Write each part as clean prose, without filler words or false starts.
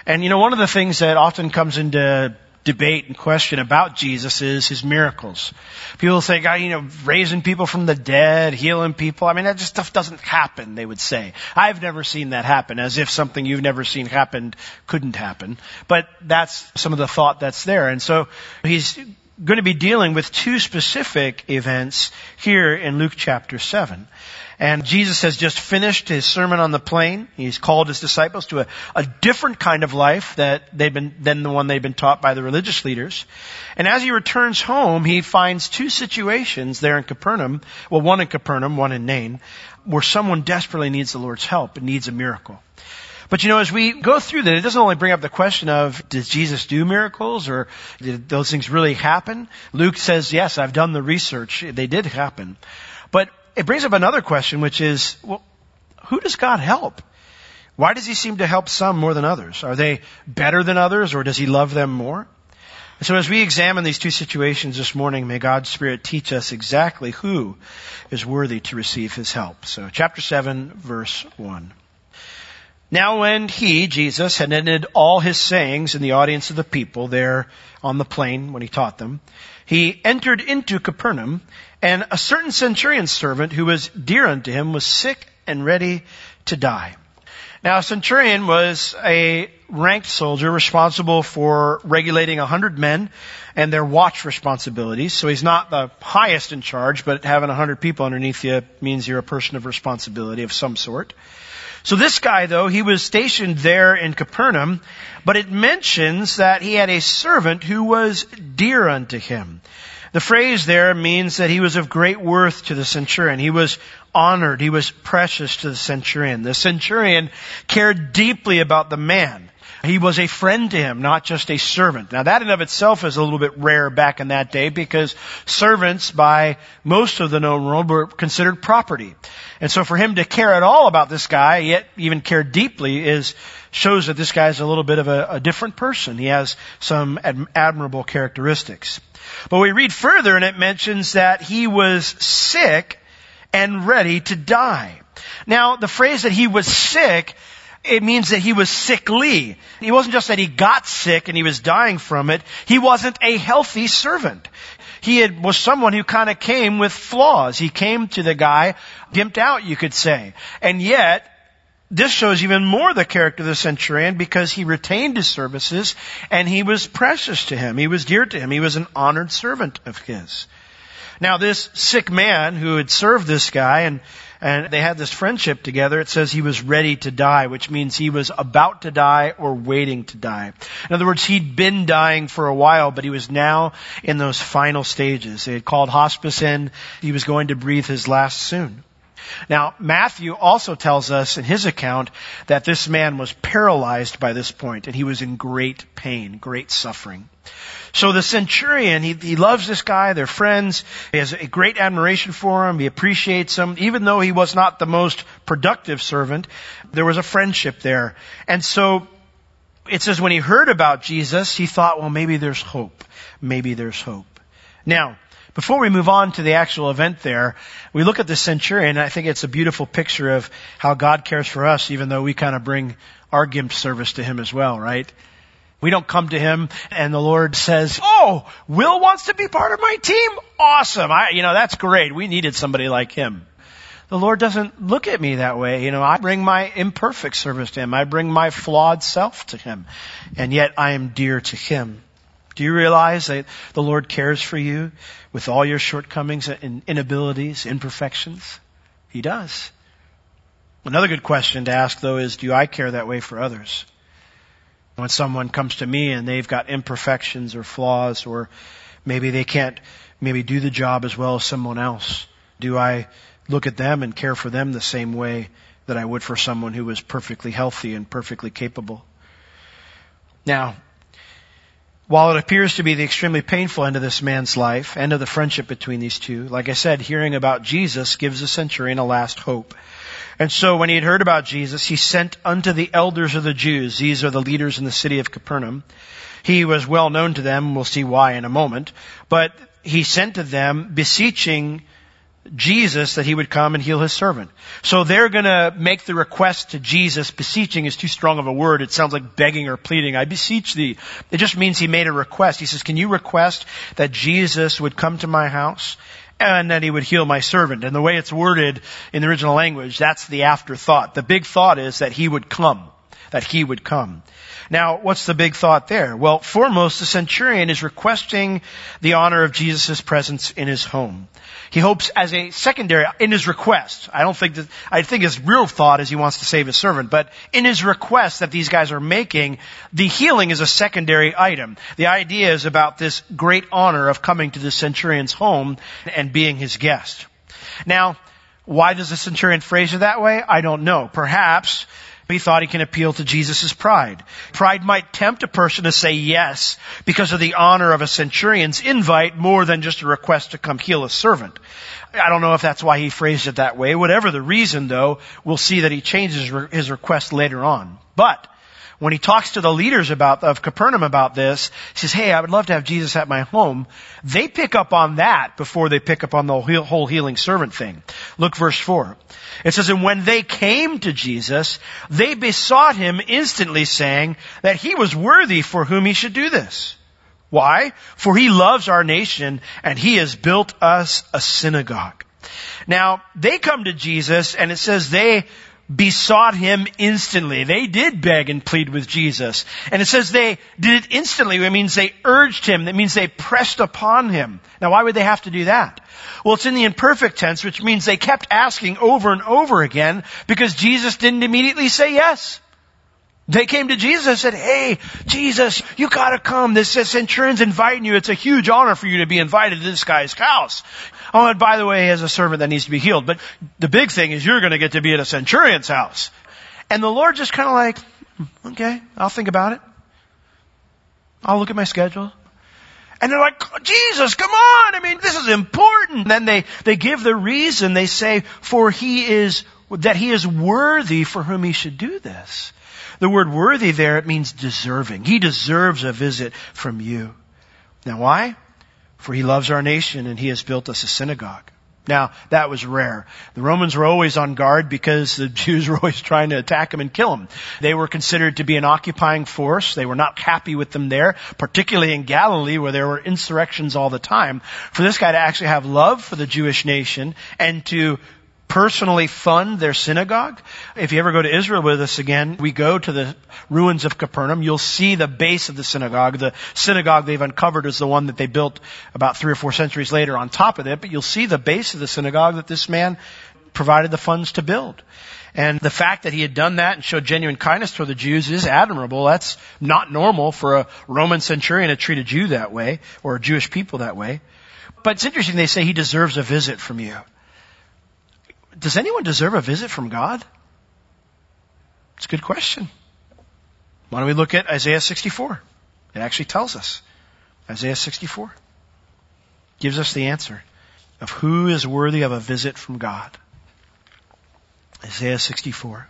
And one of the things that often comes into debate and question about Jesus is his miracles. People say, God, raising people from the dead, healing people. I mean, that just stuff doesn't happen, they would say. I've never seen that happen, as if something you've never seen happened couldn't happen. But that's some of the thought that's there. And so he's going to be dealing with two specific events here in Luke chapter 7. And Jesus has just finished his sermon on the plain. He's called his disciples to a different kind of life than the one they'd been taught by the religious leaders. And as he returns home, he finds two situations there in Capernaum. Well, one in Capernaum, one in Nain, where someone desperately needs the Lord's help and needs a miracle. But as we go through that, it doesn't only bring up the question of, did Jesus do miracles, or did those things really happen? Luke says, yes, I've done the research. They did happen. But it brings up another question, which is, well, who does God help? Why does he seem to help some more than others? Are they better than others, or does he love them more? And so as we examine these two situations this morning, may God's Spirit teach us exactly who is worthy to receive his help. So chapter 7, verse 1. Now when he, Jesus, had ended all his sayings in the audience of the people there on the plain when he taught them, he entered into Capernaum, and a certain centurion's servant who was dear unto him was sick and ready to die. Now a centurion was a ranked soldier responsible for regulating 100 men and their watch responsibilities. So he's not the highest in charge, but having 100 people underneath you means you're a person of responsibility of some sort. So this guy, though, he was stationed there in Capernaum, but it mentions that he had a servant who was dear unto him. The phrase there means that he was of great worth to the centurion. He was honored. He was precious to the centurion. The centurion cared deeply about the man. He was a friend to him, not just a servant. Now that in of itself is a little bit rare back in that day, because servants by most of the known world were considered property. And so for him to care at all about this guy, yet even care deeply, shows that this guy is a little bit of a different person. He has some admirable characteristics. But we read further and it mentions that he was sick and ready to die. Now the phrase that he was sick, it means that he was sickly. It wasn't just that he got sick and he was dying from it. He wasn't a healthy servant. He was someone who kind of came with flaws. He came to the guy gimped out, you could say. And yet, this shows even more the character of the centurion, because he retained his services and he was precious to him. He was dear to him. He was an honored servant of his. Now this sick man who had served this guy and they had this friendship together, it says he was ready to die, which means he was about to die or waiting to die. In other words, he'd been dying for a while, but he was now in those final stages. They had called hospice in. He was going to breathe his last soon. Now, Matthew also tells us in his account that this man was paralyzed by this point, and he was in great pain, great suffering. So the centurion, he loves this guy, they're friends, he has a great admiration for him, he appreciates him. Even though he was not the most productive servant, there was a friendship there. And so it says when he heard about Jesus, he thought, well, maybe there's hope. Maybe there's hope. Now, before we move on to the actual event there, we look at the centurion, and I think it's a beautiful picture of how God cares for us, even though we kind of bring our gimp service to him as well, right? We don't come to him and the Lord says, oh, Will wants to be part of my team? Awesome. That's great. We needed somebody like him. The Lord doesn't look at me that way. I bring my imperfect service to him. I bring my flawed self to him. And yet I am dear to him. Do you realize that the Lord cares for you with all your shortcomings and inabilities, imperfections? He does. Another good question to ask, though, is do I care that way for others? When someone comes to me and they've got imperfections or flaws, or maybe they can't do the job as well as someone else, do I look at them and care for them the same way that I would for someone who was perfectly healthy and perfectly capable? Now, while it appears to be the extremely painful end of this man's life, end of the friendship between these two, like I said, hearing about Jesus gives the centurion a last hope. And so when he had heard about Jesus, he sent unto the elders of the Jews. These are the leaders in the city of Capernaum. He was well known to them. We'll see why in a moment. But he sent to them, beseeching Jesus that he would come and heal his servant. So they're going to make the request to Jesus. Beseeching is too strong of a word. It sounds like begging or pleading. I beseech thee. It just means he made a request. He says, can you request that Jesus would come to my house and that he would heal my servant? And the way it's worded in the original language, that's the afterthought. The big thought is that he would come. That he would come. Now, what's the big thought there? Well, foremost, the centurion is requesting the honor of Jesus' presence in his home. He hopes as a secondary, in his request, I think his real thought is he wants to save his servant, but in his request that these guys are making, the healing is a secondary item. The idea is about this great honor of coming to the centurion's home and being his guest. Now, why does the centurion phrase it that way? I don't know. Perhaps he thought he can appeal to Jesus' pride. Pride might tempt a person to say yes because of the honor of a centurion's invite more than just a request to come heal a servant. I don't know if that's why he phrased it that way. Whatever the reason, though, we'll see that he changes his request later on. But when he talks to the leaders of Capernaum about this, he says, hey, I would love to have Jesus at my home. They pick up on that before they pick up on the whole healing servant thing. Look verse 4. It says, and when they came to Jesus, they besought him instantly, saying that he was worthy for whom he should do this. Why? For he loves our nation, and he has built us a synagogue. Now, they come to Jesus, and it says they besought him instantly. They did beg and plead with Jesus. And it says they did it instantly. It means they urged him. That means they pressed upon him. Now, why would they have to do that? Well, it's in the imperfect tense, which means they kept asking over and over again because Jesus didn't immediately say yes. They came to Jesus and said, hey, Jesus, you gotta come. This centurion's inviting you. It's a huge honor for you to be invited to this guy's house. Oh, and by the way, he has a servant that needs to be healed. But the big thing is you're gonna get to be at a centurion's house. And the Lord just kind of like, okay, I'll think about it. I'll look at my schedule. And they're like, Jesus, come on. I mean, this is important. And then they give the reason. They say, for he is worthy for whom he should do this. The word worthy there, it means deserving. He deserves a visit from you. Now why? For he loves our nation and he has built us a synagogue. Now, that was rare. The Romans were always on guard because the Jews were always trying to attack him and kill him. They were considered to be an occupying force. They were not happy with them there, particularly in Galilee where there were insurrections all the time. For this guy to actually have love for the Jewish nation and to personally fund their synagogue. If you ever go to Israel with us again, we go to the ruins of Capernaum. You'll see the base of the synagogue. The synagogue they've uncovered is the one that they built about 3 or 4 centuries later on top of it. But you'll see the base of the synagogue that this man provided the funds to build. And the fact that he had done that and showed genuine kindness toward the Jews is admirable. That's not normal for a Roman centurion to treat a Jew that way or Jewish people that way. But it's interesting they say he deserves a visit from you. Does anyone deserve a visit from God? It's a good question. Why don't we look at Isaiah 64? It actually tells us. Isaiah 64 gives us the answer of who is worthy of a visit from God. Isaiah 64.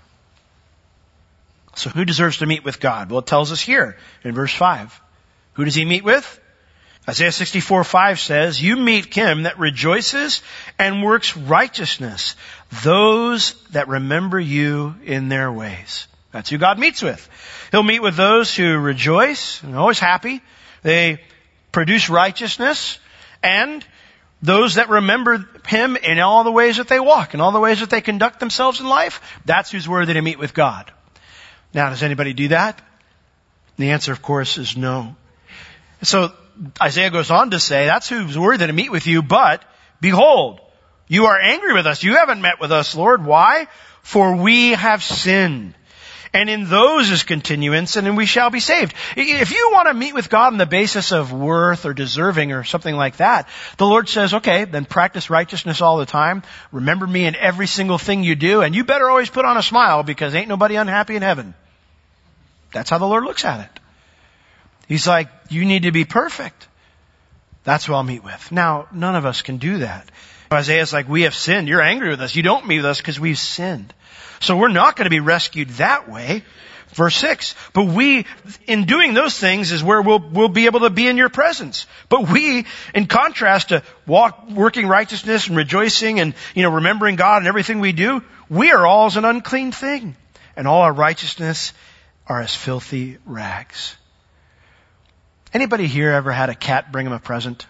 So who deserves to meet with God? Well, it tells us here in verse 5. Who does he meet with? Isaiah 64:5 says, you meet him that rejoices and works righteousness, those that remember you in their ways. That's who God meets with. He'll meet with those who rejoice and are always happy. They produce righteousness, and those that remember him in all the ways that they walk, in all the ways that they conduct themselves in life. That's who's worthy to meet with God. Now, does anybody do that? The answer, of course, is no. So Isaiah goes on to say, that's who's worthy to meet with you, but behold, you are angry with us. You haven't met with us, Lord. Why? For we have sinned. And in those is continuance, and then we shall be saved. If you want to meet with God on the basis of worth or deserving or something like that, the Lord says, okay, then practice righteousness all the time. Remember me in every single thing you do, and you better always put on a smile because ain't nobody unhappy in heaven. That's how the Lord looks at it. He's like, you need to be perfect. That's who I'll meet with. Now, none of us can do that. Isaiah's like, we have sinned. You're angry with us. You don't meet with us because we've sinned. So we're not going to be rescued that way. Verse 6, but we, in doing those things is where we'll be able to be in your presence. But we, in contrast to working righteousness and rejoicing and, remembering God and everything we do, we are all as an unclean thing. And all our righteousness are as filthy rags. Anybody here ever had a cat bring him a present?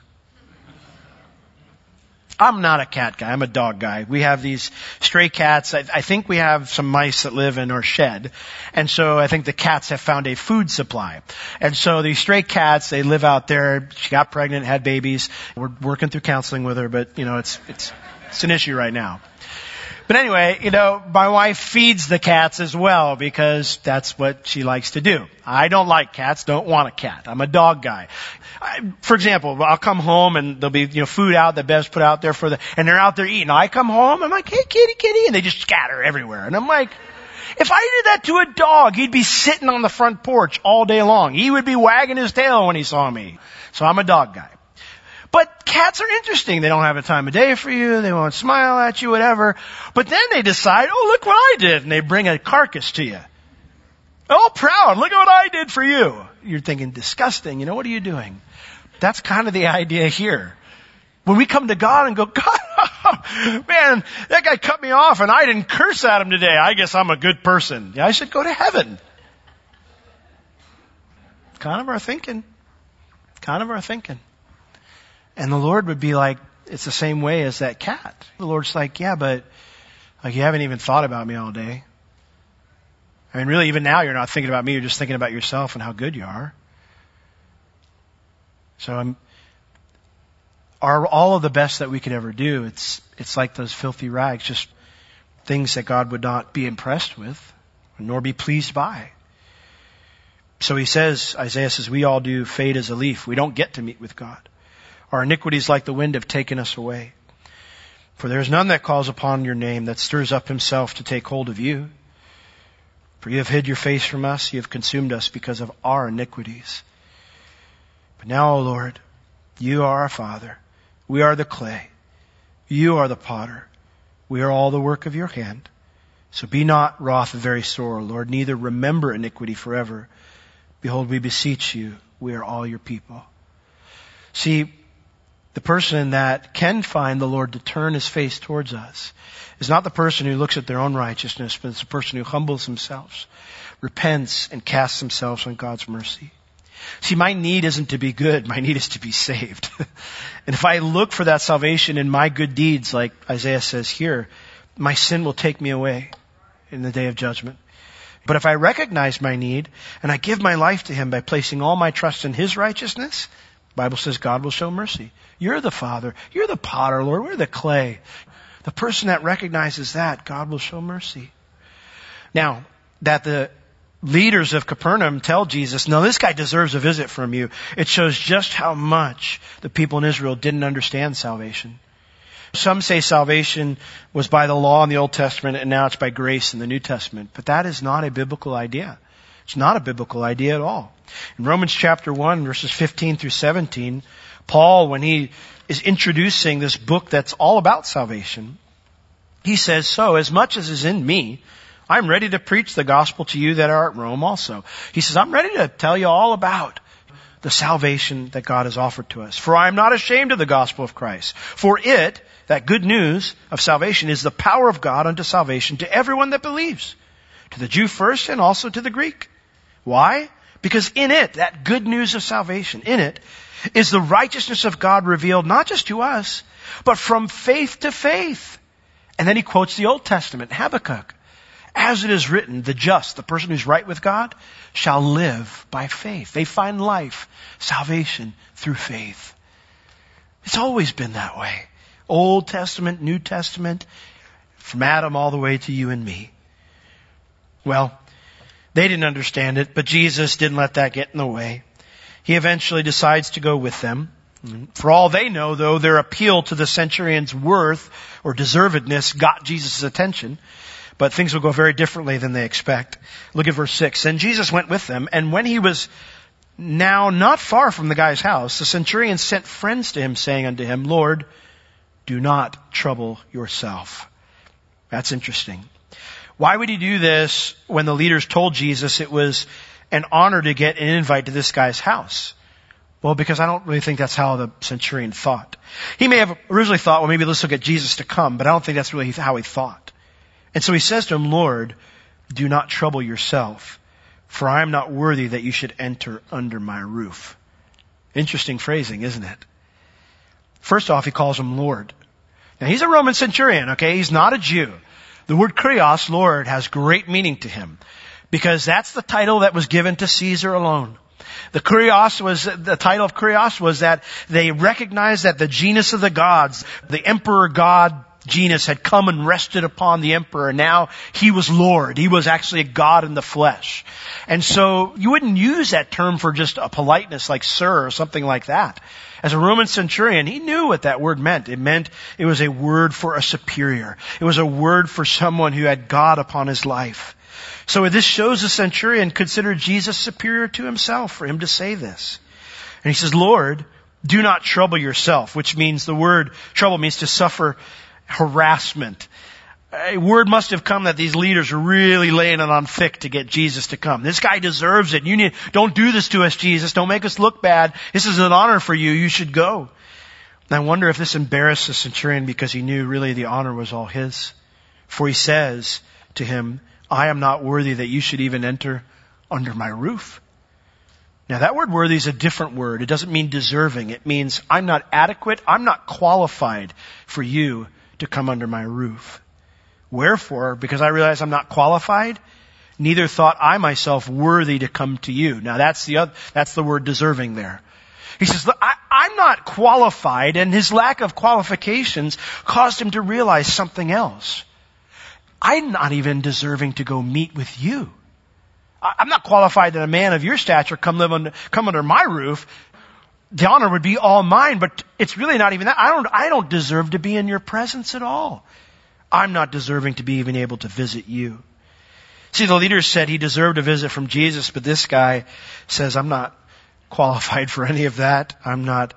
I'm not a cat guy. I'm a dog guy. We have these stray cats. I think we have some mice that live in our shed. And so I think the cats have found a food supply. And so these stray cats, they live out there. She got pregnant, had babies. We're working through counseling with her, but it's an issue right now. But anyway, my wife feeds the cats as well because that's what she likes to do. I don't like cats, don't want a cat. I'm a dog guy. For example, I'll come home and there'll be, food out that Bev's put out there and they're out there eating. I come home, I'm like, hey, kitty, and they just scatter everywhere. And I'm like, if I did that to a dog, he'd be sitting on the front porch all day long. He would be wagging his tail when he saw me. So I'm a dog guy. But cats are interesting. They don't have a time of day for you. They won't smile at you, whatever. But then they decide, oh, look what I did. And they bring a carcass to you. Oh, proud. Look at what I did for you. You're thinking, disgusting. What are you doing? That's kind of the idea here. When we come to God and go, God, man, that guy cut me off and I didn't curse at him today. I guess I'm a good person. Yeah, I should go to heaven. Kind of our thinking. And the Lord would be like, it's the same way as that cat. The Lord's like, yeah, but you haven't even thought about me all day. I mean, really, even now you're not thinking about me. You're just thinking about yourself and how good you are. So are all of the best that we could ever do. It's like those filthy rags, just things that God would not be impressed with, nor be pleased by. So Isaiah says, we all do fade as a leaf. We don't get to meet with God. Our iniquities like the wind have taken us away. For there is none that calls upon your name, that stirs up himself to take hold of you. For you have hid your face from us, you have consumed us because of our iniquities. But now, O Lord, you are our Father. We are the clay. You are the potter. We are all the work of your hand. So be not wroth very sore, Lord, neither remember iniquity forever. Behold, we beseech you, we are all your people. See, the person that can find the Lord to turn his face towards us is not the person who looks at their own righteousness, but it's the person who humbles themselves, repents, and casts themselves on God's mercy. See, my need isn't to be good. My need is to be saved. And if I look for that salvation in my good deeds, like Isaiah says here, my sin will take me away in the day of judgment. But if I recognize my need and I give my life to him by placing all my trust in his righteousness, the Bible says God will show mercy. You're the Father. You're the potter, Lord. We're the clay. The person that recognizes that, God will show mercy. Now, that the leaders of Capernaum tell Jesus, no, this guy deserves a visit from you, it shows just how much the people in Israel didn't understand salvation. Some say salvation was by the law in the Old Testament and now it's by grace in the New Testament. But that is not a biblical idea. It's not a biblical idea at all. In Romans chapter 1, verses 15 through 17, Paul, when he is introducing this book that's all about salvation, he says, so as much as is in me, I'm ready to preach the gospel to you that are at Rome also. He says, I'm ready to tell you all about the salvation that God has offered to us. For I am not ashamed of the gospel of Christ. For it, that good news of salvation, is the power of God unto salvation to everyone that believes. To the Jew first and also to the Greek. Why? Because in it, that good news of salvation, in it, is the righteousness of God revealed not just to us, but from faith to faith. And then he quotes the Old Testament, Habakkuk. As it is written, the just, the person who's right with God, shall live by faith. They find life, salvation, through faith. It's always been that way. Old Testament, New Testament, from Adam all the way to you and me. Well, they didn't understand it, but Jesus didn't let that get in the way. He eventually decides to go with them. For all they know, though, their appeal to the centurion's worth or deservedness got Jesus' attention. But things will go very differently than they expect. Look at verse 6. And Jesus went with them, and when he was now not far from the guy's house, the centurion sent friends to him, saying unto him, Lord, do not trouble yourself. That's interesting. Why would he do this when the leaders told Jesus it was an honor to get an invite to this guy's house? Well, because I don't really think that's how the centurion thought. He may have originally thought, well, maybe let's look at Jesus to come, but I don't think that's really how he thought. And so he says to him, Lord, do not trouble yourself, for I am not worthy that you should enter under my roof. Interesting phrasing, isn't it? First off, he calls him Lord. Now, he's a Roman centurion, okay? He's not a Jew. The word kurios, Lord, has great meaning to him because that's the title that was given to Caesar alone. The title of kurios was that they recognized that the genus of the gods, the emperor god genus had come and rested upon the emperor. Now he was Lord. He was actually a god in the flesh. And so you wouldn't use that term for just a politeness like sir or something like that. As a Roman centurion, he knew what that word meant. It was a word for a superior. It was a word for someone who had God upon his life. So this shows the centurion considered Jesus superior to himself for him to say this. And he says, Lord, do not trouble yourself, which means the word trouble means to suffer harassment. A word must have come that these leaders are really laying it on thick to get Jesus to come. This guy deserves it. Don't do this to us, Jesus. Don't make us look bad. This is an honor for you. You should go. And I wonder if this embarrassed the centurion because he knew really the honor was all his. For he says to him, I am not worthy that you should even enter under my roof. Now that word worthy is a different word. It doesn't mean deserving. It means I'm not adequate. I'm not qualified for you to come under my roof. Wherefore, because I realize I'm not qualified, neither thought I myself worthy to come to you. Now that's the word deserving there. He says, I'm not qualified, and his lack of qualifications caused him to realize something else. I'm not even deserving to go meet with you. I'm not qualified that a man of your stature come under my roof. The honor would be all mine, but it's really not even that. I don't deserve to be in your presence at all. I'm not deserving to be even able to visit you. See, the leaders said he deserved a visit from Jesus, but this guy says, I'm not qualified for any of that. I'm not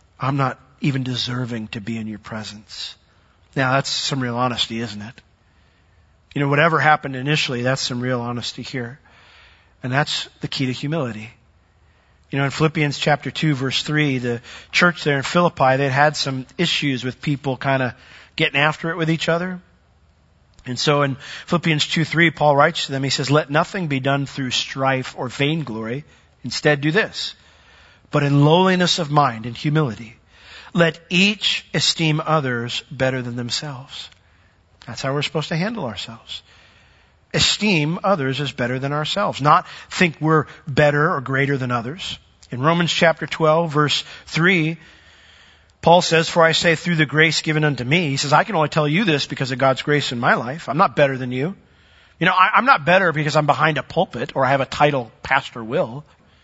even deserving to be in your presence. Now, that's some real honesty, isn't it? You know, whatever happened initially, that's some real honesty here. And that's the key to humility. You know, in Philippians chapter 2, verse 3, the church there in Philippi, they'd had some issues with people kind of getting after it with each other. And so in Philippians 2:3, Paul writes to them, he says, let nothing be done through strife or vainglory. Instead, do this. But in lowliness of mind and humility, let each esteem others better than themselves. That's how we're supposed to handle ourselves. Esteem others as better than ourselves. Not think we're better or greater than others. In Romans chapter 12, verse 3, Paul says, for I say through the grace given unto me, he says, I can only tell you this because of God's grace in my life. I'm not better than you. You know, I'm not better because I'm behind a pulpit or I have a title, Pastor Will.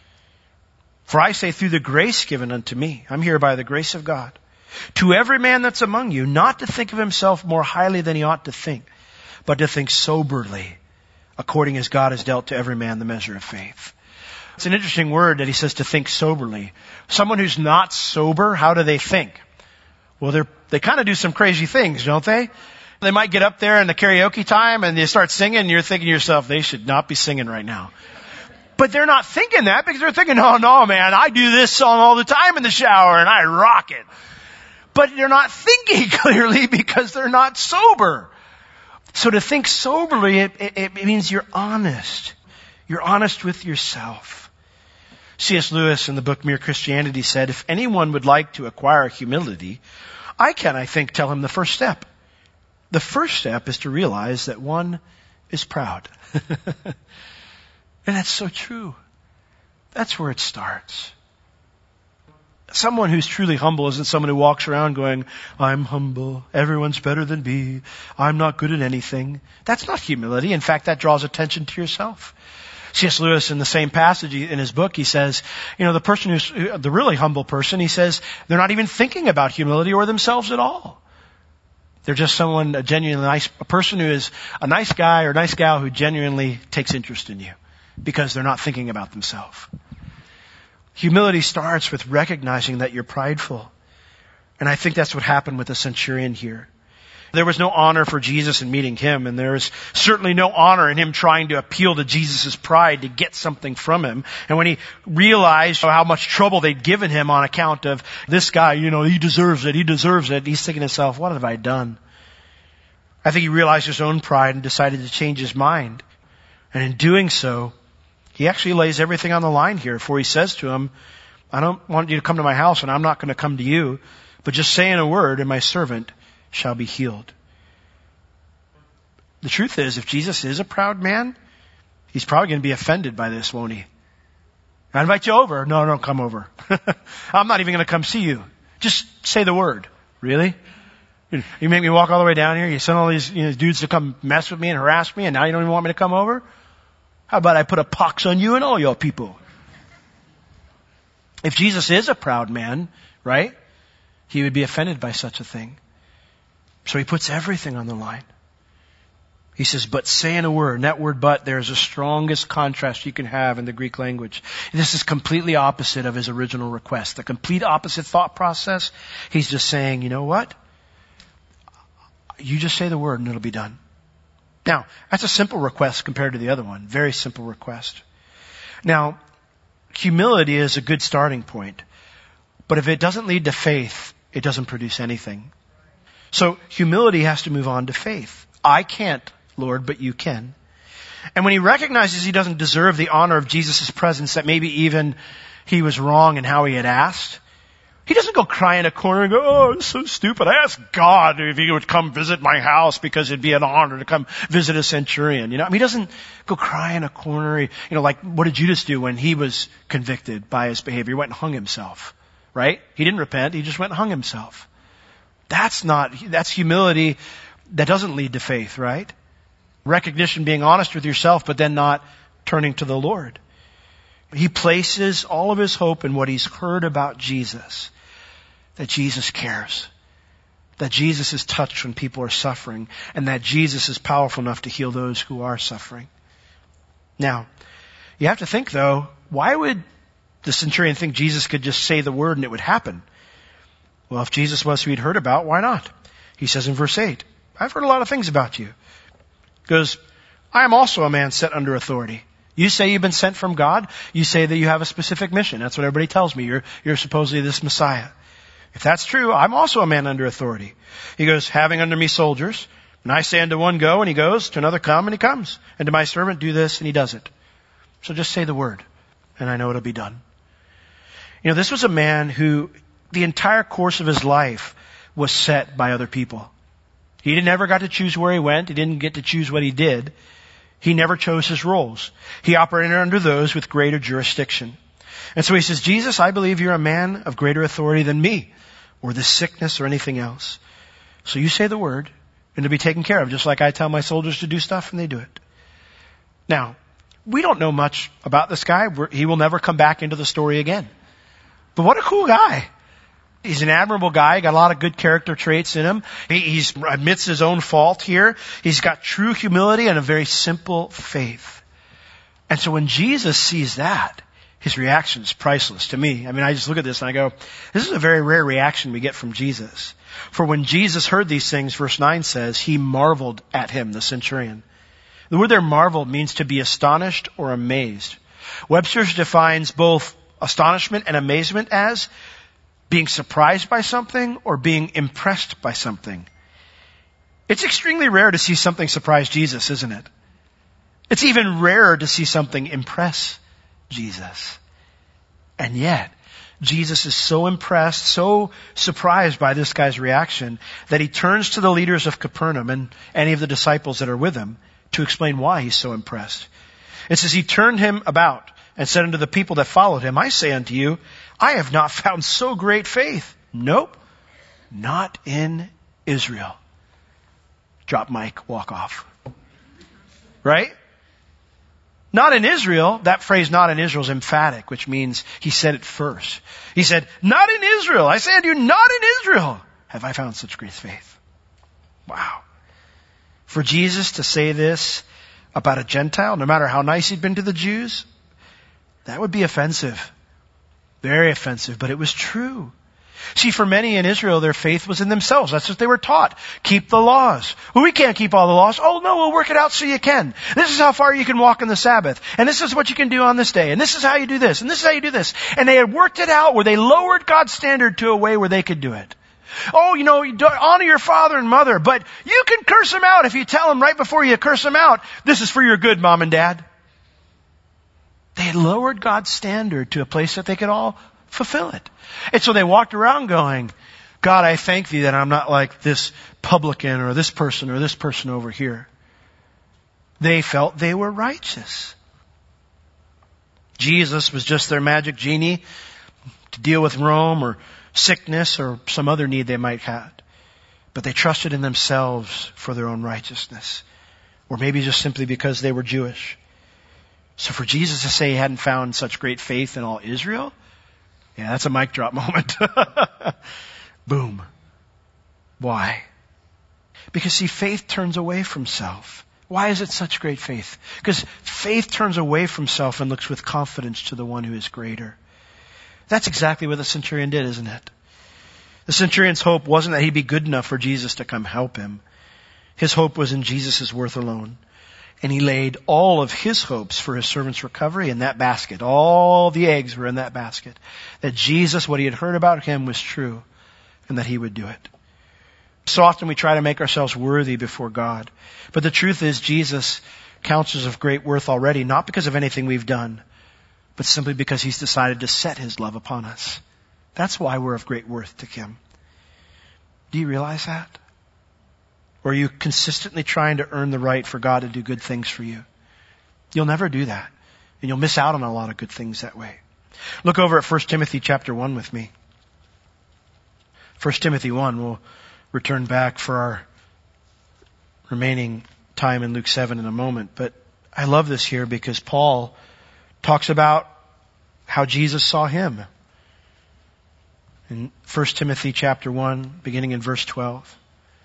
For I say through the grace given unto me, I'm here by the grace of God, to every man that's among you, not to think of himself more highly than he ought to think, but to think soberly, according as God has dealt to every man the measure of faith. It's an interesting word that he says to think soberly. Someone who's not sober, how do they think? Well, they kind of do some crazy things, don't they? They might get up there in the karaoke time and they start singing and you're thinking to yourself, they should not be singing right now. But they're not thinking that because they're thinking, oh no man, I do this song all the time in the shower and I rock it. But they're not thinking clearly because they're not sober. So to think soberly, it means you're honest. You're honest with yourself. C.S. Lewis in the book Mere Christianity said, if anyone would like to acquire humility, I think, tell him the first step. The first step is to realize that one is proud. And that's so true. That's where it starts. Someone who's truly humble isn't someone who walks around going, I'm humble, everyone's better than me, I'm not good at anything. That's not humility. In fact, that draws attention to yourself. C.S. Lewis in the same passage in his book, he says, you know, the person who's the really humble person, he says, they're not even thinking about humility or themselves at all. They're just a genuinely nice, a person who is a nice guy or nice gal who genuinely takes interest in you because they're not thinking about themselves. Humility starts with recognizing that you're prideful. And I think that's what happened with the centurion here. There was no honor for Jesus in meeting him, and there was certainly no honor in him trying to appeal to Jesus' pride to get something from him. And when he realized how much trouble they'd given him on account of this guy, he deserves it, he's thinking to himself, what have I done? I think he realized his own pride and decided to change his mind. And in doing so, he actually lays everything on the line here, for he says to him, I don't want you to come to my house, and I'm not going to come to you, but just saying a word, and my servant shall be healed. The truth is, if Jesus is a proud man, he's probably going to be offended by this, won't he? I invite you over. No, don't come over. I'm not even going to come see you. Just say the word. Really? You make me walk all the way down here? You send all these dudes to come mess with me and harass me, and now you don't even want me to come over? How about I put a pox on you and all your people? If Jesus is a proud man, right, he would be offended by such a thing. So he puts everything on the line. He says, but saying a word. And that word but, there's the strongest contrast you can have in the Greek language. This is completely opposite of his original request. The complete opposite thought process. He's just saying, you know what? You just say the word and it'll be done. Now, that's a simple request compared to the other one. Very simple request. Now, humility is a good starting point. But if it doesn't lead to faith, it doesn't produce anything. So humility has to move on to faith. I can't, Lord, but you can. And when he recognizes he doesn't deserve the honor of Jesus' presence, that maybe even he was wrong in how he had asked, he doesn't go cry in a corner and go, oh, it's so stupid. I asked God if he would come visit my house because it'd be an honor to come visit a centurion. He doesn't go cry in a corner. Like what did Judas do when he was convicted by his behavior? He went and hung himself, right? He didn't repent. He just went and hung himself. That's humility that doesn't lead to faith, right? Recognition, being honest with yourself, but then not turning to the Lord. He places all of his hope in what he's heard about Jesus. That Jesus cares. That Jesus is touched when people are suffering. And that Jesus is powerful enough to heal those who are suffering. Now, you have to think though, why would the centurion think Jesus could just say the word and it would happen? Well, if Jesus was who he'd heard about, why not? He says in verse 8, I've heard a lot of things about you. He goes, I am also a man set under authority. You say you've been sent from God. You say that you have a specific mission. That's what everybody tells me. You're supposedly this Messiah. If that's true, I'm also a man under authority. He goes, having under me soldiers, and I say unto one, go, and he goes, to another, come, and he comes. And to my servant, do this, and he does it. So just say the word, and I know it'll be done. This was a man who the entire course of his life was set by other people. He never got to choose where he went. He didn't get to choose what he did. He never chose his roles. He operated under those with greater jurisdiction. And so he says, Jesus, I believe you're a man of greater authority than me, or this sickness, or anything else. So you say the word, and it'll be taken care of, just like I tell my soldiers to do stuff, and they do it. Now, we don't know much about this guy. He will never come back into the story again. But what a cool guy. He's an admirable guy. Got a lot of good character traits in him. He admits his own fault here. He's got true humility and a very simple faith. And so when Jesus sees that, his reaction is priceless to me. I just look at this and I go, this is a very rare reaction we get from Jesus. For when Jesus heard these things, verse 9 says, he marveled at him, the centurion. The word there, marveled, means to be astonished or amazed. Webster's defines both astonishment and amazement as being surprised by something or being impressed by something. It's extremely rare to see something surprise Jesus, isn't it? It's even rarer to see something impress Jesus. And yet, Jesus is so impressed, so surprised by this guy's reaction that he turns to the leaders of Capernaum and any of the disciples that are with him to explain why he's so impressed. It says he turned him about and said unto the people that followed him, I say unto you, I have not found so great faith. Nope, not in Israel. Drop mic, walk off. Right? Not in Israel. That phrase, not in Israel, is emphatic, which means he said it first. He said, not in Israel. I say unto you, not in Israel have I found such great faith. Wow. For Jesus to say this about a Gentile, no matter how nice he'd been to the Jews, that would be offensive. Very offensive, but it was true. See, for many in Israel, their faith was in themselves. That's what they were taught. Keep the laws. Well, we can't keep all the laws. Oh no, we'll work it out so you can. This is how far you can walk on the Sabbath. And this is what you can do on this day. And this is how you do this. And this is how you do this. And they had worked it out where they lowered God's standard to a way where they could do it. Oh, honor your father and mother, but you can curse them out if you tell them right before you curse them out, this is for your good, mom and dad. They had lowered God's standard to a place that they could all fulfill it. And so they walked around going, God, I thank thee that I'm not like this publican or this person over here. They felt they were righteous. Jesus was just their magic genie to deal with Rome or sickness or some other need they might have. But they trusted in themselves for their own righteousness. Or maybe just simply because they were Jewish. So for Jesus to say he hadn't found such great faith in all Israel, yeah, that's a mic drop moment. Boom. Why? Because see, faith turns away from self. Why is it such great faith? Because faith turns away from self and looks with confidence to the one who is greater. That's exactly what the centurion did, isn't it? The centurion's hope wasn't that he'd be good enough for Jesus to come help him. His hope was in Jesus' worth alone. And he laid all of his hopes for his servant's recovery in that basket. All the eggs were in that basket. That Jesus, what he had heard about him, was true. And that he would do it. So often we try to make ourselves worthy before God. But the truth is, Jesus counts us of great worth already, not because of anything we've done, but simply because he's decided to set his love upon us. That's why we're of great worth to him. Do you realize that? Or are you consistently trying to earn the right for God to do good things for you? You'll never do that. And you'll miss out on a lot of good things that way. Look over at 1 Timothy chapter 1 with me. 1 Timothy 1, we'll return back for our remaining time in Luke 7 in a moment. But I love this here because Paul talks about how Jesus saw him. In 1 Timothy chapter 1, beginning in verse 12.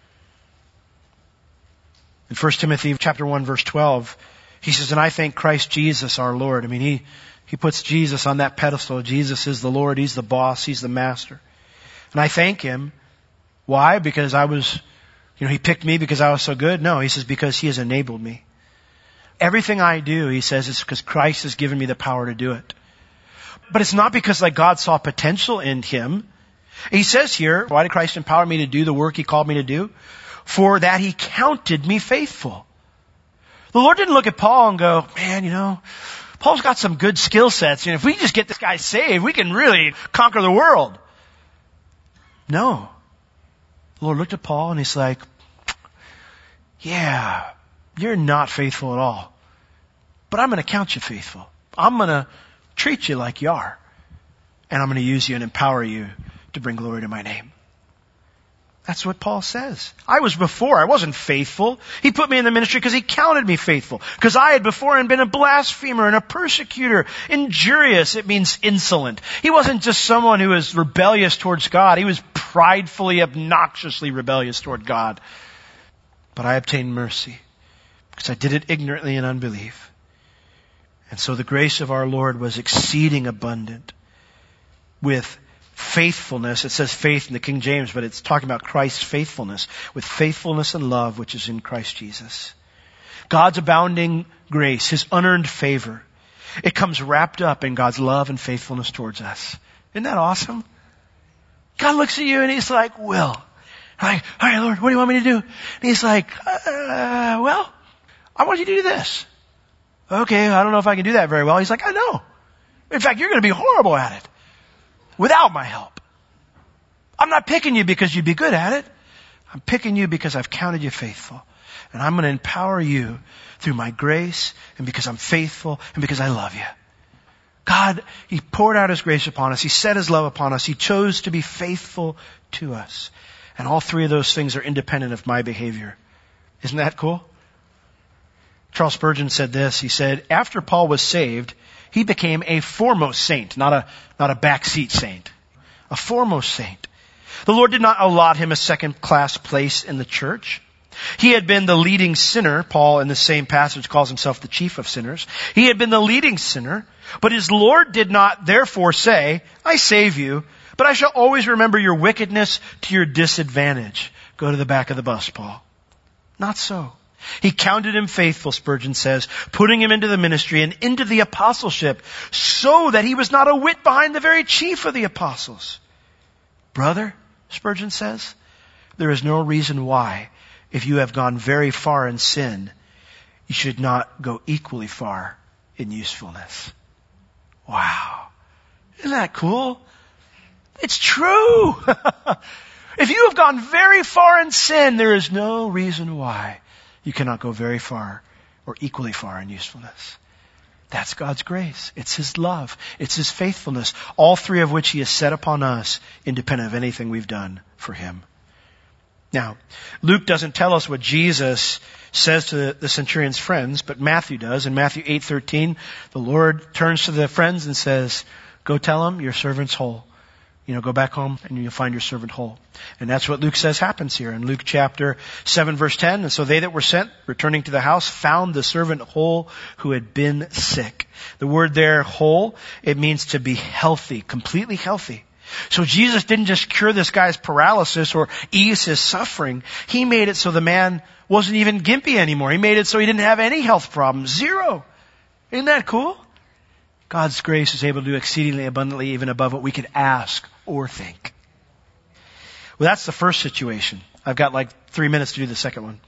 In 1 Timothy chapter 1 verse 12, he says, and I thank Christ Jesus our Lord. I mean, he puts Jesus on that pedestal. Jesus is the Lord. He's the boss. He's the master. And I thank him. Why? Because he picked me because I was so good? No, he says because he has enabled me. Everything I do, he says, is because Christ has given me the power to do it. But it's not because God saw potential in him. He says here, why did Christ empower me to do the work he called me to do? For that he counted me faithful. The Lord didn't look at Paul and go, man, Paul's got some good skill sets. If we just get this guy saved, we can really conquer the world. No. The Lord looked at Paul and he's like, yeah, you're not faithful at all. But I'm going to count you faithful. I'm going to treat you like you are. And I'm going to use you and empower you to bring glory to my name. That's what Paul says. I wasn't faithful. He put me in the ministry because he counted me faithful. Because I had before been a blasphemer and a persecutor. Injurious, it means insolent. He wasn't just someone who was rebellious towards God. He was pridefully, obnoxiously rebellious toward God. But I obtained mercy because I did it ignorantly in unbelief. And so the grace of our Lord was exceeding abundant with faithfulness. It says faith in the King James, but it's talking about Christ's faithfulness, with faithfulness and love, which is in Christ Jesus. God's abounding grace, his unearned favor, it comes wrapped up in God's love and faithfulness towards us. Isn't that awesome? God looks at you and he's like, Will. I'm like, all right, Lord, what do you want me to do? And he's like, well, I want you to do this. Okay, I don't know if I can do that very well. He's like, I know. In fact, you're going to be horrible at it without my help. I'm not picking you because you'd be good at it. I'm picking you because I've counted you faithful. And I'm going to empower you through my grace and because I'm faithful and because I love you. God, he poured out his grace upon us. He set his love upon us. He chose to be faithful to us. And all three of those things are independent of my behavior. Isn't that cool? Charles Spurgeon said this. He said, after Paul was saved, he became a foremost saint, not a backseat saint. A foremost saint. The Lord did not allot him a second-class place in the church. He had been the leading sinner. Paul, in the same passage, calls himself the chief of sinners. He had been the leading sinner, but his Lord did not therefore say, I save you, But I shall always remember your wickedness to your disadvantage. Go to the back of the bus, Paul. Not so. He counted him faithful, Spurgeon says, putting him into the ministry and into the apostleship, so that he was not a whit behind the very chief of the apostles. Brother, Spurgeon says, there is no reason why, if you have gone very far in sin, you should not go equally far in usefulness. Wow. Isn't that cool? It's true. If you have gone very far in sin, there is no reason why you cannot go very far or equally far in usefulness. That's God's grace. It's His love. It's His faithfulness. All three of which He has set upon us, independent of anything we've done for Him. Now, Luke doesn't tell us what Jesus says to the centurion's friends, but Matthew does. In Matthew 8:13, the Lord turns to the friends and says, go tell them your servant's whole. Go back home and you'll find your servant whole. And that's what Luke says happens here in Luke chapter 7 verse 10. And so they that were sent, returning to the house, found the servant whole who had been sick. The word there, whole, it means to be healthy, completely healthy. So Jesus didn't just cure this guy's paralysis or ease his suffering. He made it so the man wasn't even gimpy anymore. He made it so he didn't have any health problems. Zero. Isn't that cool? God's grace is able to do exceedingly abundantly, even above what we could ask or think. Well, that's the first situation. I've got like 3 minutes to do the second one.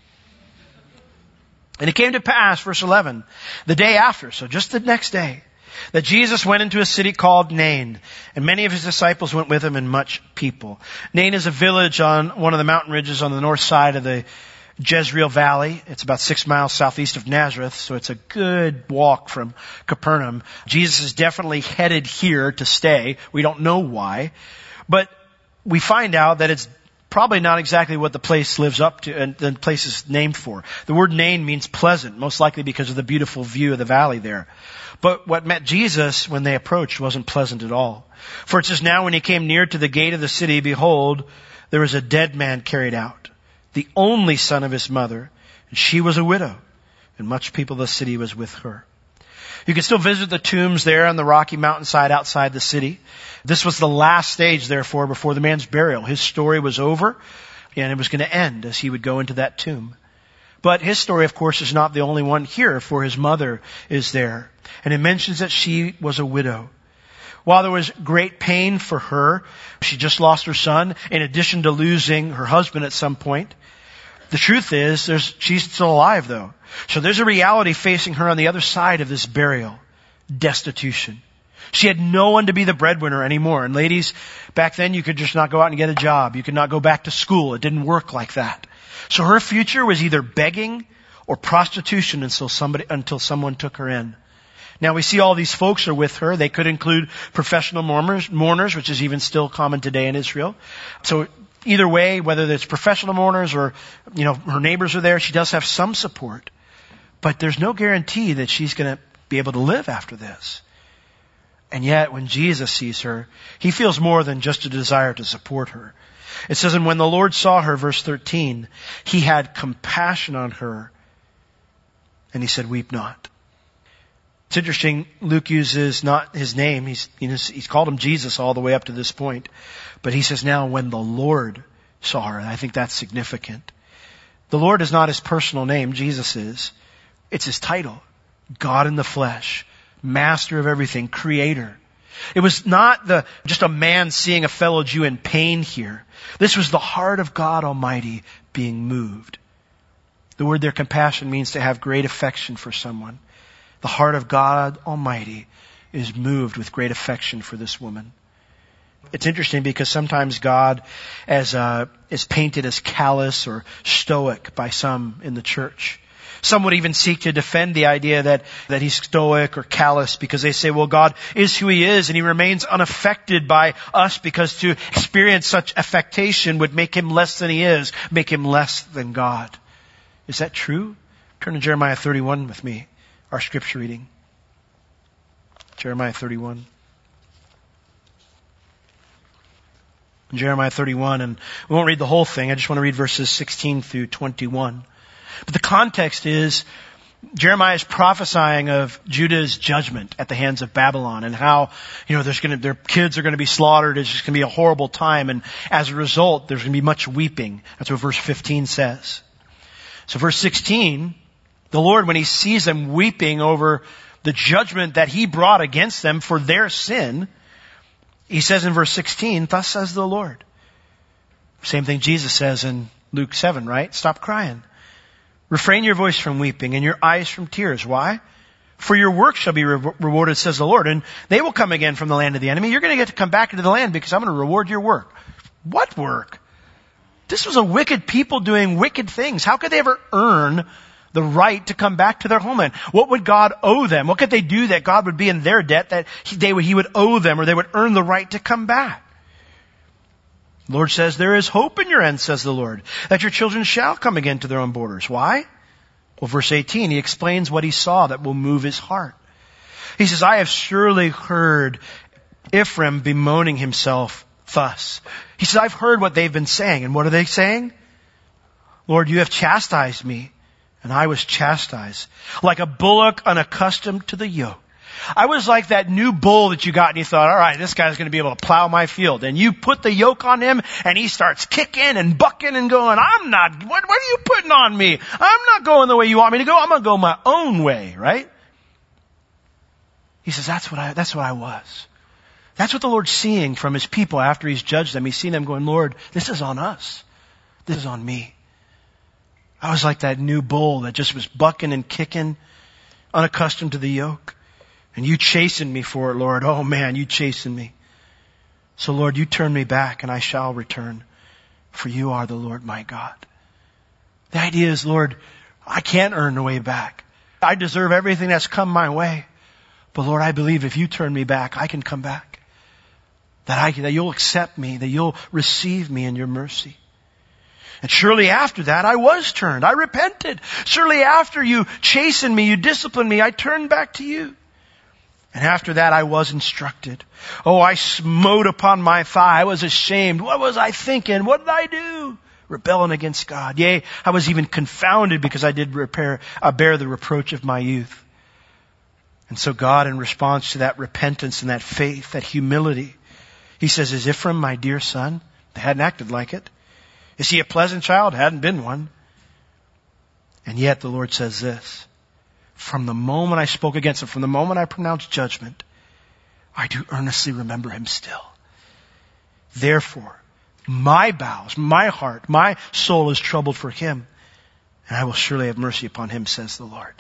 And it came to pass, verse 11, the day after, so just the next day, that Jesus went into a city called Nain, and many of His disciples went with Him, and much people. Nain is a village on one of the mountain ridges on the north side of the Jezreel Valley. It's about 6 miles southeast of Nazareth, so it's a good walk from Capernaum. Jesus is definitely headed here to stay. We don't know why, but we find out that it's probably not exactly what the place lives up to and the place is named for. The word Nain means pleasant, most likely because of the beautiful view of the valley there. But what met Jesus when they approached wasn't pleasant at all. For it says, now when He came near to the gate of the city, behold, there was a dead man carried out, the only son of his mother, and she was a widow, and much people of the city was with her. You can still visit the tombs there on the rocky mountainside outside the city. This was the last stage, therefore, before the man's burial. His story was over, and it was going to end as he would go into that tomb. But his story, of course, is not the only one here, for his mother is there. And it mentions that she was a widow. While there was great pain for her, she just lost her son, in addition to losing her husband at some point. The truth is, she's still alive though. So there's a reality facing her on the other side of this burial. Destitution. She had no one to be the breadwinner anymore. And ladies, back then you could just not go out and get a job. You could not go back to school. It didn't work like that. So her future was either begging or prostitution until someone took her in. Now we see all these folks are with her. They could include professional mourners, which is even still common today in Israel. So either way, whether it's professional mourners or, her neighbors are there, she does have some support. But there's no guarantee that she's going to be able to live after this. And yet, when Jesus sees her, He feels more than just a desire to support her. It says, and when the Lord saw her, verse 13, He had compassion on her, and He said, weep not. It's interesting, Luke uses not His name. He's called Him Jesus all the way up to this point. But He says now, when the Lord saw her, and I think that's significant. The Lord is not His personal name, Jesus is. It's His title. God in the flesh. Master of everything. Creator. It was not just a man seeing a fellow Jew in pain here. This was the heart of God Almighty being moved. The word there, compassion, means to have great affection for someone. The heart of God Almighty is moved with great affection for this woman. It's interesting because sometimes God is painted as callous or stoic by some in the church. Some would even seek to defend the idea that He's stoic or callous because they say, well, God is who He is and He remains unaffected by us because to experience such affectation would make Him less than He is, make Him less than God. Is that true? Turn to Jeremiah 31 with me, our scripture reading. Jeremiah 31. Jeremiah 31, and we won't read the whole thing. I just want to read verses 16 through 21. But the context is Jeremiah is prophesying of Judah's judgment at the hands of Babylon and how, their kids are going to be slaughtered. It's just going to be a horrible time. And as a result, there's going to be much weeping. That's what verse 15 says. So verse 16, the Lord, when he sees them weeping over the judgment that he brought against them for their sin, he says in verse 16, thus says the Lord. Same thing Jesus says in Luke 7, right? Stop crying. Refrain your voice from weeping and your eyes from tears. Why? For your work shall be rewarded, says the Lord, and they will come again from the land of the enemy. You're going to get to come back into the land because I'm going to reward your work. What work? This was a wicked people doing wicked things. How could they ever earn the right to come back to their homeland? What would God owe them? What could they do that God would be in their debt that he would owe them, or they would earn the right to come back? The Lord says, there is hope in your end, says the Lord, that your children shall come again to their own borders. Why? Well, verse 18, he explains what he saw that will move his heart. He says, I have surely heard Ephraim bemoaning himself thus. He says, I've heard what they've been saying. And what are they saying? Lord, you have chastised me, and I was chastised, like a bullock unaccustomed to the yoke. I was like that new bull that you got and you thought, all right, this guy's going to be able to plow my field. And you put the yoke on him and he starts kicking and bucking and going, what are you putting on me? I'm not going the way you want me to go. I'm going to go my own way, right? He says, that's what I was. That's what the Lord's seeing from his people after he's judged them. He's seeing them going, Lord, this is on us. This is on me. I was like that new bull that just was bucking and kicking, unaccustomed to the yoke. And you chastened me for it, Lord. Oh man, you chastened me. So Lord, you turn me back and I shall return, for you are the Lord my God. The idea is, Lord, I can't earn the way back. I deserve everything that's come my way. But Lord, I believe if you turn me back, I can come back. That you'll accept me, that you'll receive me in your mercy. And surely after that, I was turned. I repented. Surely after you chastened me, you disciplined me, I turned back to you. And after that, I was instructed. Oh, I smote upon my thigh. I was ashamed. What was I thinking? What did I do? Rebelling against God. Yea, I was even confounded because I did bear the reproach of my youth. And so God, in response to that repentance and that faith, that humility, he says, is Ephraim my dear son? They hadn't acted like it. Is he a pleasant child? Hadn't been one. And yet the Lord says this. From the moment I spoke against him, from the moment I pronounced judgment, I do earnestly remember him still. Therefore, my bowels, my heart, my soul is troubled for him, and I will surely have mercy upon him, says the Lord.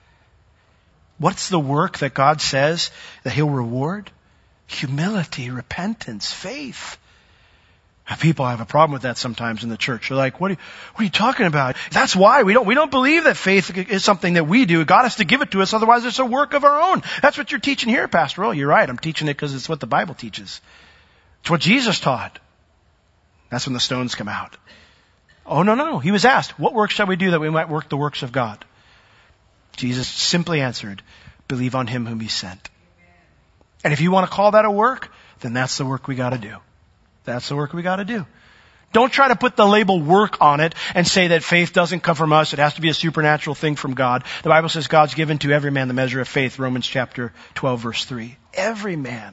What's the work that God says that he'll reward? Humility, repentance, faith. People have a problem with that sometimes in the church. They're like, what are you talking about? That's why we don't believe that faith is something that we do. God has to give it to us, otherwise it's a work of our own. That's what you're teaching here, Pastor. Oh, you're right. I'm teaching it because it's what the Bible teaches. It's what Jesus taught. That's when the stones come out. Oh, no. He was asked, what works shall we do that we might work the works of God? Jesus simply answered, believe on him whom he sent. And if you want to call that a work, then that's the work we got to do. That's the work we got to do. Don't try to put the label work on it and say that faith doesn't come from us. It has to be a supernatural thing from God. The Bible says God's given to every man the measure of faith. Romans chapter 12 verse 3. Every man.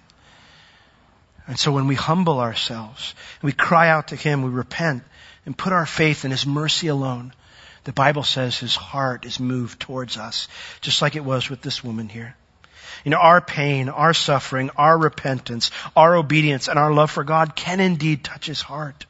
And so when we humble ourselves, and we cry out to him, we repent and put our faith in his mercy alone, the Bible says his heart is moved towards us, just like it was with this woman here. Our pain, our suffering, our repentance, our obedience, and our love for God can indeed touch his heart.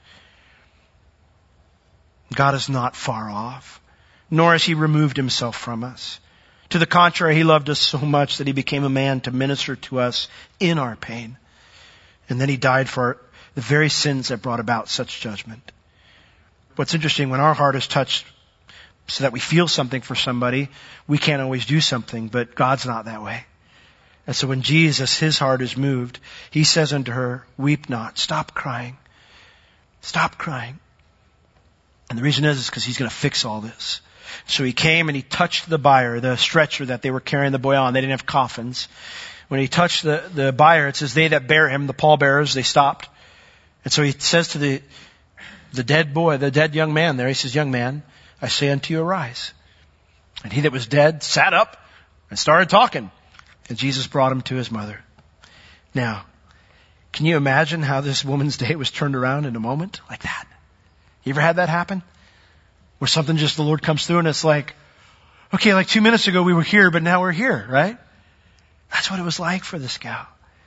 God is not far off, nor has he removed himself from us. To the contrary, he loved us so much that he became a man to minister to us in our pain. And then he died for the very sins that brought about such judgment. What's interesting, when our heart is touched so that we feel something for somebody, we can't always do something, but God's not that way. And so when Jesus, his heart is moved, he says unto her, weep not, stop crying. Stop crying. And the reason is because he's going to fix all this. So he came and he touched the bier, the stretcher that they were carrying the boy on. They didn't have coffins. When he touched the bier, it says they that bear him, the pallbearers, they stopped. And so he says to the dead boy, the dead young man there, he says, young man, I say unto you, arise. And he that was dead sat up and started talking. And Jesus brought him to his mother. Now, can you imagine how this woman's day was turned around in a moment like that? You ever had that happen? Where something just the Lord comes through and it's like, okay, like 2 minutes ago we were here, but now we're here, right? That's what it was like for this gal.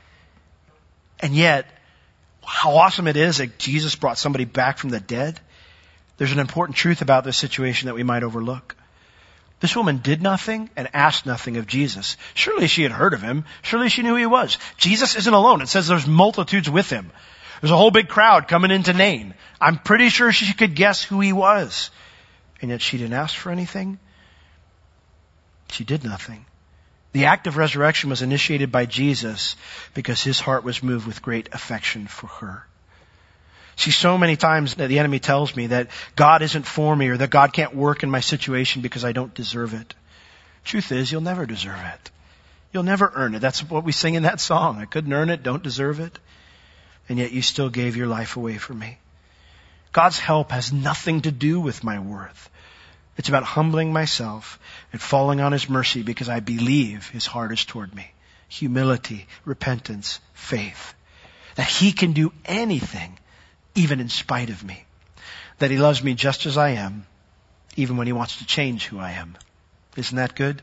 And yet, how awesome it is that Jesus brought somebody back from the dead. There's an important truth about this situation that we might overlook. This woman did nothing and asked nothing of Jesus. Surely she had heard of him. Surely she knew who he was. Jesus isn't alone. It says there's multitudes with him. There's a whole big crowd coming into Nain. I'm pretty sure she could guess who he was. And yet she didn't ask for anything. She did nothing. The act of resurrection was initiated by Jesus because his heart was moved with great affection for her. See, so many times that the enemy tells me that God isn't for me or that God can't work in my situation because I don't deserve it. Truth is, you'll never deserve it. You'll never earn it. That's what we sing in that song. I couldn't earn it, don't deserve it. And yet you still gave your life away for me. God's help has nothing to do with my worth. It's about humbling myself and falling on his mercy because I believe his heart is toward me. Humility, repentance, faith. That he can do anything, even in spite of me. That he loves me just as I am, even when he wants to change who I am. Isn't that good?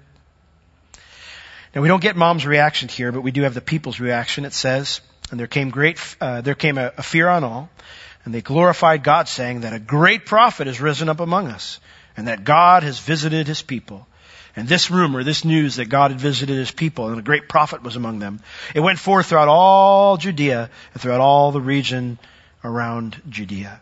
Now we don't get mom's reaction here, but we do have the people's reaction. It says, and there came a fear on all, and they glorified God, saying that a great prophet has risen up among us, and that God has visited his people. And this rumor, this news that God had visited his people and a great prophet was among them, it went forth throughout all Judea and throughout all the region around Judea.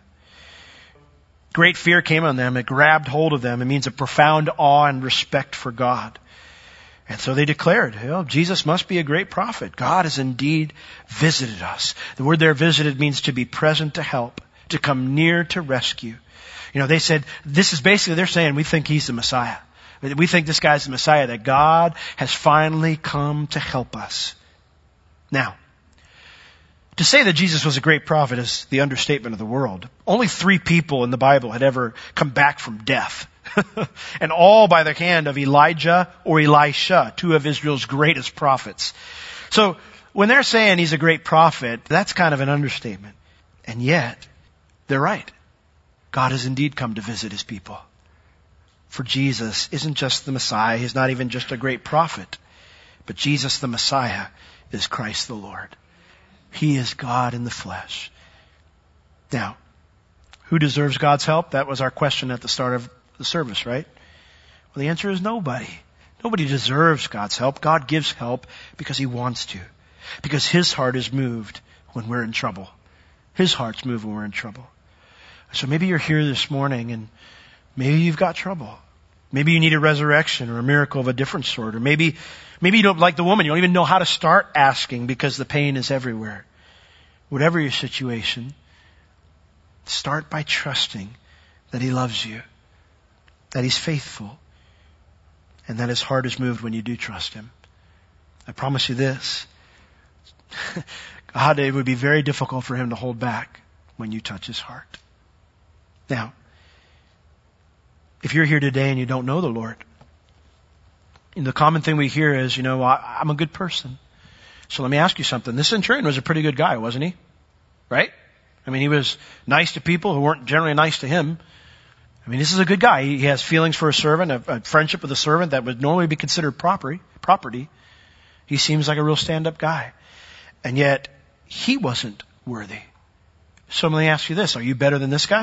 Great fear came on them. It grabbed hold of them. It means a profound awe and respect for God. And so they declared, Jesus must be a great prophet. God has indeed visited us. The word there, visited, means to be present to help, to come near to rescue. They said, this is basically, they're saying, we think he's the Messiah. We think this guy's the Messiah, that God has finally come to help us. Now, to say that Jesus was a great prophet is the understatement of the world. Only 3 people in the Bible had ever come back from death. And all by the hand of Elijah or Elisha, 2 of Israel's greatest prophets. So when they're saying he's a great prophet, that's kind of an understatement. And yet, they're right. God has indeed come to visit his people. For Jesus isn't just the Messiah. He's not even just a great prophet. But Jesus the Messiah is Christ the Lord. He is God in the flesh. Now, who deserves God's help? That was our question at the start of the service, right? Well, the answer is nobody. Nobody deserves God's help. God gives help because he wants to. Because his heart is moved when we're in trouble. His heart's moved when we're in trouble. So maybe you're here this morning and maybe you've got trouble. Maybe you need a resurrection or a miracle of a different sort. Or maybe you don't, like the woman, you don't even know how to start asking because the pain is everywhere. Whatever your situation, start by trusting that he loves you, that he's faithful, and that his heart is moved when you do trust him. I promise you this. God, it would be very difficult for him to hold back when you touch his heart. Now, if you're here today and you don't know the Lord, the common thing we hear is, I'm a good person. So let me ask you something. This centurion was a pretty good guy, wasn't he? Right? He was nice to people who weren't generally nice to him. This is a good guy. He has feelings for a servant, a friendship with a servant that would normally be considered property. He seems like a real stand-up guy. And yet, he wasn't worthy. So let me ask you this. Are you better than this guy?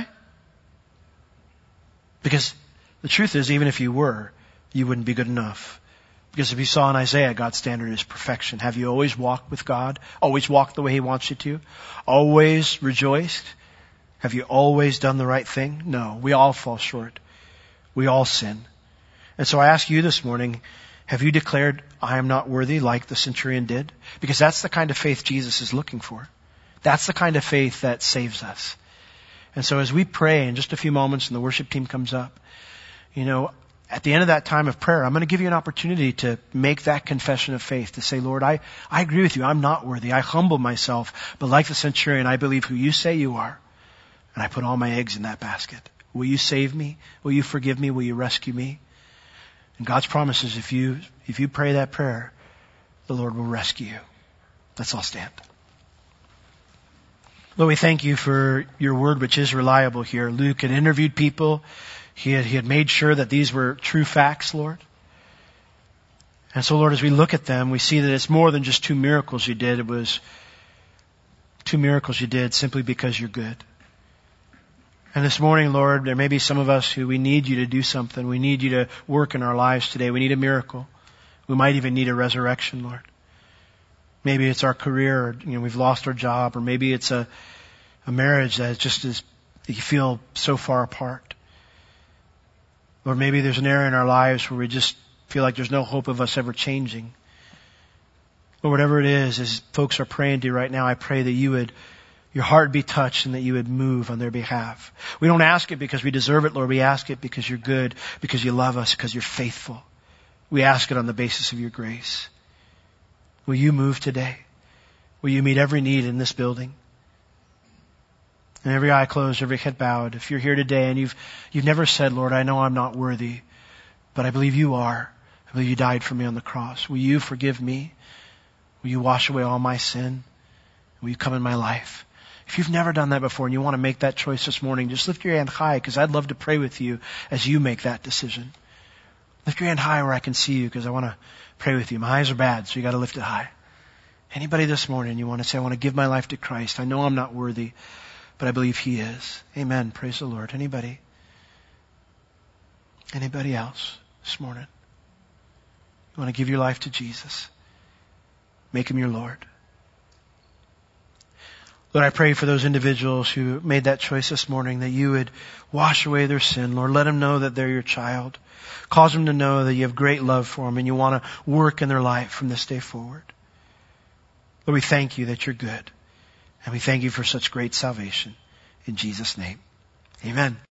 Because the truth is, even if you were, you wouldn't be good enough. Because if you saw in Isaiah, God's standard is perfection. Have you always walked with God? Always walked the way he wants you to? Always rejoiced? Have you always done the right thing? No. We all fall short. We all sin. And so I ask you this morning, have you declared, I am not worthy, like the centurion did? Because that's the kind of faith Jesus is looking for. That's the kind of faith that saves us. And so as we pray in just a few moments and the worship team comes up, at the end of that time of prayer, I'm going to give you an opportunity to make that confession of faith, to say, Lord, I agree with you. I'm not worthy. I humble myself. But like the centurion, I believe who you say you are. And I put all my eggs in that basket. Will you save me? Will you forgive me? Will you rescue me? And God's promise is if you pray that prayer, the Lord will rescue you. Let's all stand. Lord, we thank you for your word, which is reliable here. Luke had interviewed people. He had made sure that these were true facts, Lord. And so, Lord, as we look at them, we see that it's more than just 2 miracles you did. It was 2 miracles you did simply because you're good. And this morning, Lord, there may be some of us who we need you to do something. We need you to work in our lives today. We need a miracle. We might even need a resurrection, Lord. Maybe it's our career, or, we've lost our job, or maybe it's a marriage that just is, that you feel so far apart. Or maybe there's an area in our lives where we just feel like there's no hope of us ever changing. Or whatever it is, as folks are praying to you right now, I pray that your heart be touched and that you would move on their behalf. We don't ask it because we deserve it, Lord. We ask it because you're good, because you love us, because you're faithful. We ask it on the basis of your grace. Will you move today? Will you meet every need in this building? And every eye closed, every head bowed. If you're here today and you've never said, Lord, I know I'm not worthy, but I believe you are. I believe you died for me on the cross. Will you forgive me? Will you wash away all my sin? Will you come in my life? If you've never done that before and you want to make that choice this morning, just lift your hand high, because I'd love to pray with you as you make that decision. Lift your hand high where I can see you, because I want to pray with you. My eyes are bad, so you got to lift it high. Anybody this morning, you want to say, I want to give my life to Christ. I know I'm not worthy, but I believe He is. Amen. Praise the Lord. Anybody? Anybody else this morning? You want to give your life to Jesus? Make Him your Lord. Lord, I pray for those individuals who made that choice this morning, that you would wash away their sin. Lord, let them know that they're your child. Cause them to know that you have great love for them and you want to work in their life from this day forward. Lord, we thank you that you're good. And we thank you for such great salvation. In Jesus' name, amen.